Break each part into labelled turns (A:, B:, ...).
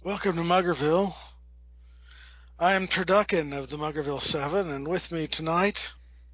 A: Welcome to Muggerville. I am Turducken of the Muggerville 7, and with me tonight,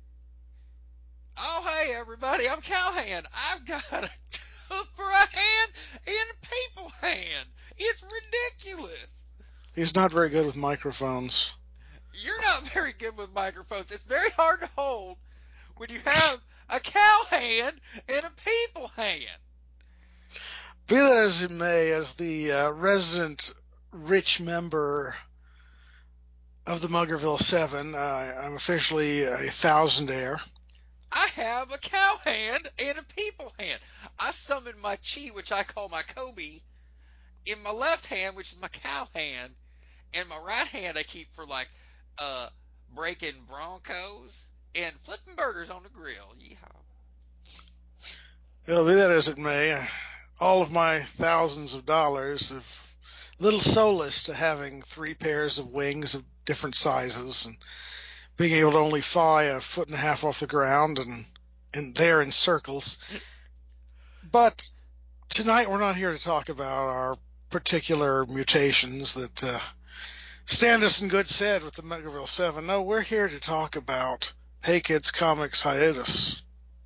B: Oh, hey, everybody, I'm Cowhand. I've got a tooth for a hand and a people hand. It's ridiculous.
A: he's not very good with microphones.
B: You're not very good with microphones. It's very hard to hold when you have a cow hand and a people hand.
A: Be that as it may, as the resident rich member of the Muggerville 7, I'm officially a thousandaire.
B: I have a cow hand and a people hand. I summon my chi, which I call my Kobe, in my left hand, which is my cow hand, and my right hand I keep for like uh breaking Broncos and flipping burgers on the grill. Yeehaw.
A: Well, be that as it may, all of my thousands of dollars have little solace to having three pairs of wings of different sizes and being able to only fly a foot and a half off the ground and there in circles. But tonight we're not here to talk about our particular mutations that stand us in good stead with the Muggerville 7. No, we're here to talk about Hey Kids Comics hiatus.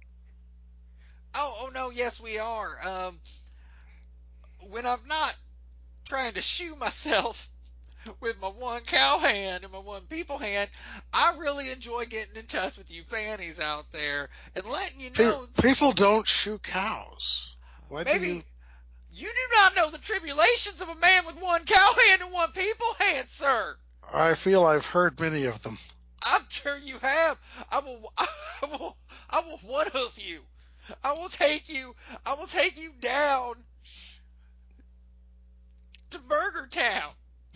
B: Oh no, yes we are. When I'm not trying to shoe myself with my one cow hand and my one people hand, I really enjoy getting in touch with you fannies out there and letting you know
A: People don't shoe cows. Why do you?
B: maybe you do not know the tribulations of a man with one cow hand and one people hand, sir.
A: I feel I've heard many of them.
B: I'm sure you have. I will, I will one hoof you. I will take you. I will take you down to Burger Town.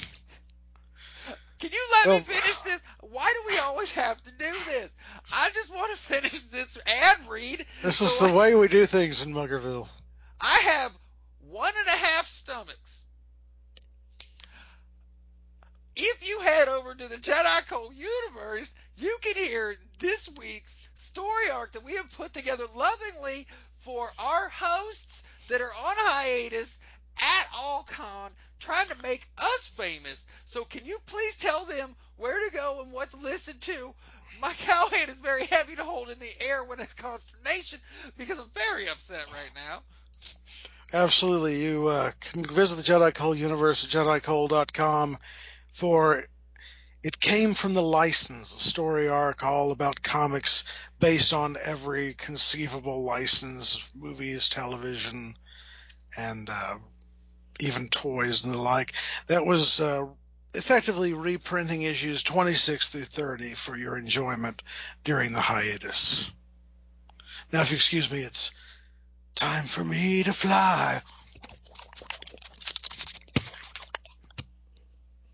B: Can you let me
A: Well,
B: finish this? Why do we always have to do this? I just want to finish this ad read.
A: this is
B: So
A: the way we do things in Muggerville.
B: I have 1.5 stomachs. If you head over to the Jedi Code universe, you can hear this week's story arc that we have put together lovingly for our hosts that are on hiatus at AllCon trying to make us famous. So can you please tell them where to go and what to listen to? My cowhand is very heavy to hold in the air when it's consternation because I'm very upset right now.
A: Absolutely. You can visit the Jedi Cole universe at JediCole.com for It Came from the License, a story arc all about comics based on every conceivable license, movies, television, and even toys and the like. That was effectively reprinting issues 26 through 30 for your enjoyment during the hiatus. Now, if you excuse me, it's time for me to fly.